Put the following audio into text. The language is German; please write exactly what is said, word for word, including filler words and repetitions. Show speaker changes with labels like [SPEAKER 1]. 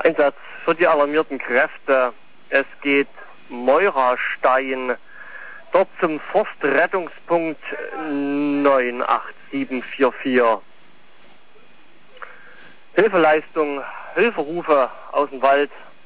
[SPEAKER 1] Einsatz für die alarmierten Kräfte. Es geht Meurastein, dort zum Forstrettungspunkt neun acht sieben vier vier. Hilfeleistung, Hilferufe aus dem Wald